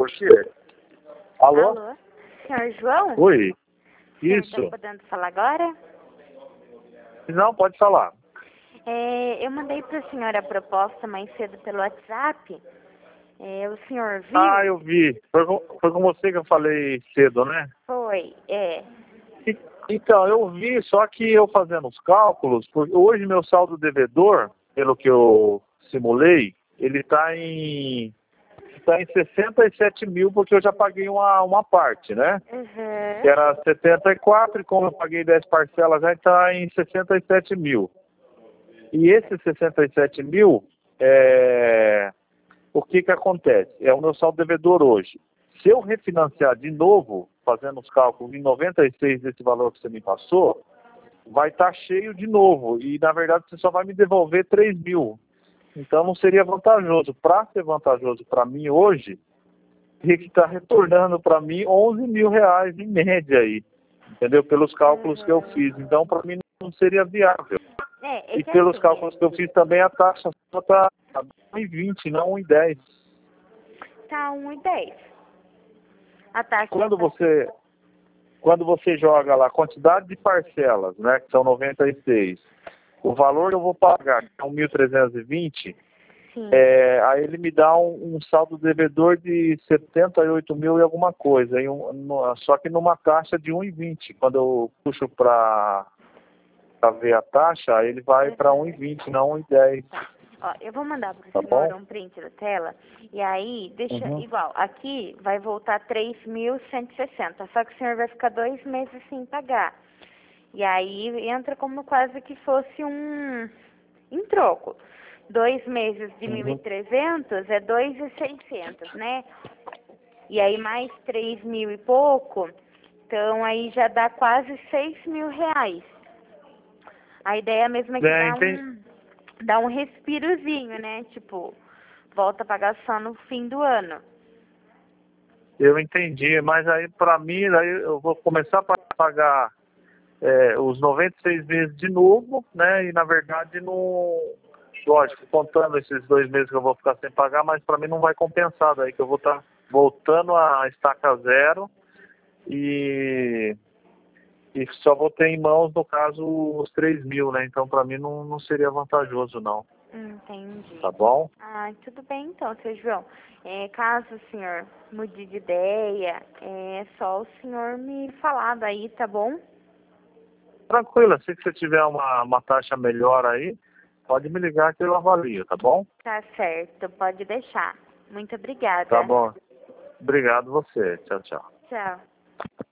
quê? Alô? Alô? Senhor João? Oi. O senhor Isso. está podendo falar agora? Não, pode falar. Eu mandei para o senhor a proposta mais cedo pelo WhatsApp. O senhor viu? Ah, eu vi. Foi com você que eu falei cedo, né? Foi, Então, eu vi, só que eu fazendo os cálculos, porque hoje meu saldo devedor, pelo que eu simulei, ele está em 67 mil, porque eu já paguei uma parte, né? Uhum. Que era 74, e como eu paguei 10 parcelas, já está em 67 mil. E esses 67 mil, o que acontece? É o meu saldo devedor hoje. Se eu refinanciar de novo, fazendo os cálculos em 96 desse valor que você me passou, vai estar cheio de novo. E, na verdade, você só vai me devolver 3 mil. Então, não seria vantajoso. Para ser vantajoso para mim hoje, teria que estar retornando para mim 11 mil reais em média aí. Entendeu? Pelos cálculos que eu fiz. Então, para mim, não seria viável. E Que pelos assim, cálculos que eu fiz também, a taxa só está 1,20, não 1,10. tá 1,10. A taxa Quando você joga lá a quantidade de parcelas, né, que são 96, o valor que eu vou pagar, que é 1.320, sim. aí ele me dá um saldo devedor de 78 mil e alguma coisa, só que numa taxa de 1,20. Quando eu puxo para ver a taxa, aí ele vai para 1,20, não 1,10. Ó, eu vou mandar para Tá o senhor bom? um print da tela, e aí deixa Uhum. igual. Aqui vai voltar 3.160, só que o senhor vai ficar 2 meses sem pagar. E aí entra como quase que fosse em troco. 2 meses de 1.300 é 2.600, né? E aí mais 3 mil e pouco, então aí já dá quase 6 mil reais. A ideia mesmo é que dá um respirozinho, né? Tipo, volta a pagar só no fim do ano. Eu entendi, mas aí para mim, aí eu vou começar a pagar os 96 meses de novo, né? E na verdade, lógico, contando esses 2 meses que eu vou ficar sem pagar, mas para mim não vai compensar, daí que eu vou estar voltando a estaca zero e só vou ter em mãos, no caso, os 3 mil, né? Então para mim não seria vantajoso, não. Entendi. Tá bom? Ah, tudo bem então, seu João. Caso o senhor mude de ideia, é só o senhor me falar daí, tá bom? Tranquilo, se você tiver uma taxa melhor aí, pode me ligar que eu avalio, tá bom? Tá certo, pode deixar. Muito Tá obrigada. bom. Obrigado você. Tchau, tchau. Tchau.